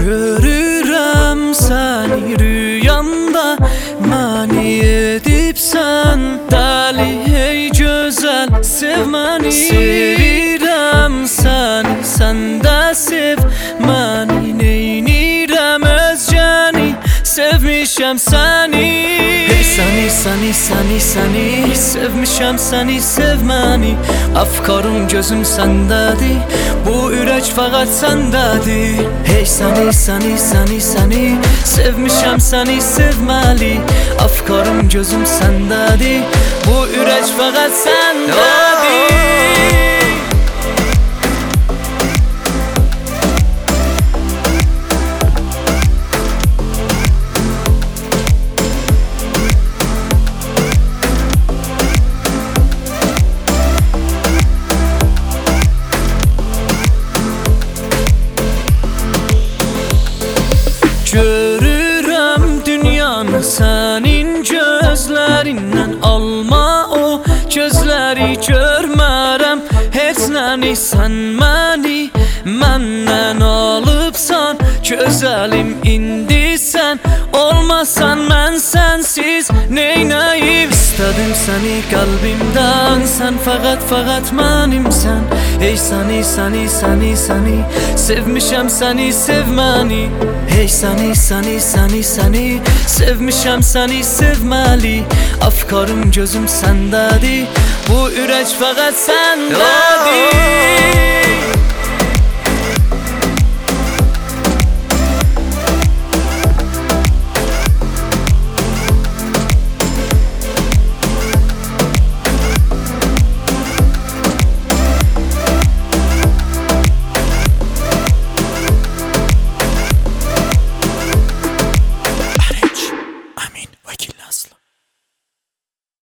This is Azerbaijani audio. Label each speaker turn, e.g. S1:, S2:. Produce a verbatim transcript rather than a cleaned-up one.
S1: Görürəm səni rüyamda, məni edibsən dəli, hey gözəl, sev məni. Sevirəm səni, sən də sev məni, neynirəm özgəni, sevmişəm səni. Hey səni, səni, səni, səni, sevmişəm səni, sev məni. Afkarım gözüm səndədir, bu ürək fəqət səndədir. Hey səni, səni, səni, səni, sevmişəm səni, sevməli. Afkarım gözüm səndədir, bu ürək fəqət səndədir. Görürəm dünyanı sənin gözlərindən, alma o gözləri görmərəm heç nəni. Sən məni məndən alıbsan, gözəlim indi sən olmasan mən sənsiz neynəyim. İstədim səni qəlbimdən, sən fəqət fəqət mənimsən. Ey səni, səni, səni, səni, sevmişəm səni, sev məni. Hey səni, səni, səni, səni, sevmişəm səni, sevməli. Afkarım gözüm səndədir, bu ürək fəqət səndədir.